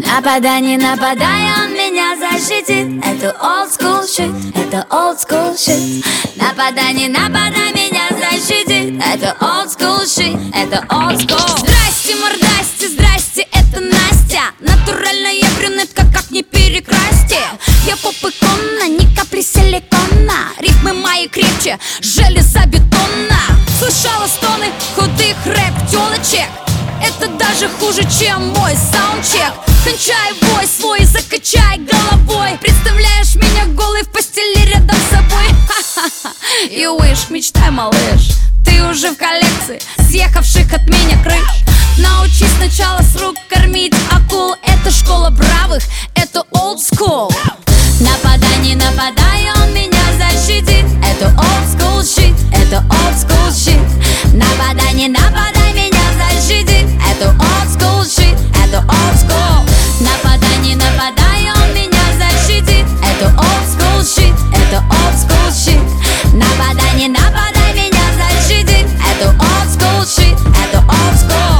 Нападай, не нападай, он меня защитит. Это old school shit, это old school shit. Нападай, не нападай, меня защитит. Это old school shit, это old school. Здрасте, мордасте, здрасте, это Настя. Натуральная брюнетка, как не перекрасьте. Я поп-икона, ни капли силикона. Ритмы мои крепче железобетона. Слышала стоны худых рэп-тёлочек. Это даже хуже, чем мой саундчек. Кончай бой свой, закачай головой. Представляешь меня голой в постели рядом с собой. Ха-ха-ха, you wish, мечтай, малыш. Ты уже в коллекции съехавших от меня крыш. Научись сначала с рук кормить акул. Это школа бравых, это old school. Нападай, не нападай, он меня защитит. Это old school shit, это old school shit. Нападай, не нападай, меня защитит. Это old school shit, это old school. Нападай, не нападай, он меня защитит. Это old school shit, это old school shit. Нападай, не нападай, меня защитит. Это old school shit, это old school.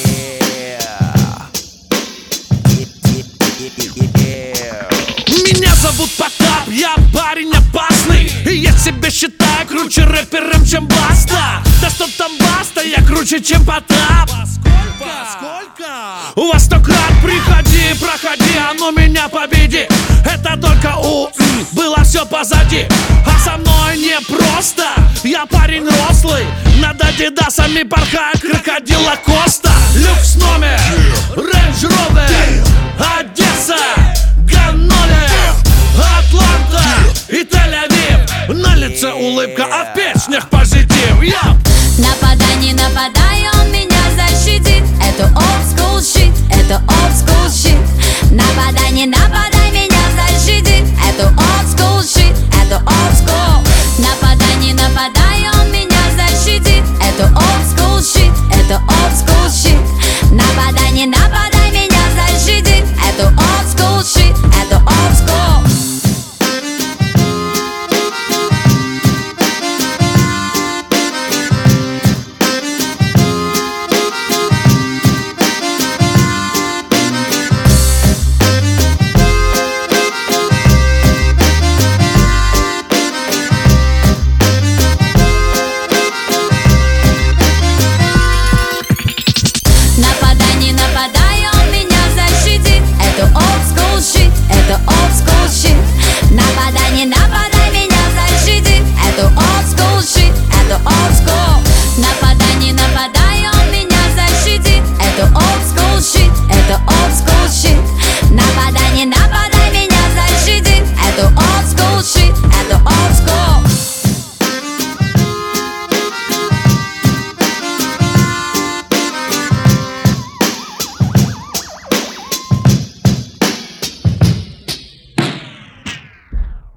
Меня зовут Потап, я парень опасный. И я себя считаю круче рэпером, чем Баста. Да что там Баста, я круче, чем Потап. Сколько? У вас 100 крат, приходи, проходи, а ну меня победи. Это только было все позади. А со мной не просто, я парень рослый. Над адидасами порхает крокодил Лакоста. Люкс номер, Рейндж Ровер, Одесса, Ганноли, Атланта и Тель-Авив. На лице улыбка, а в песнях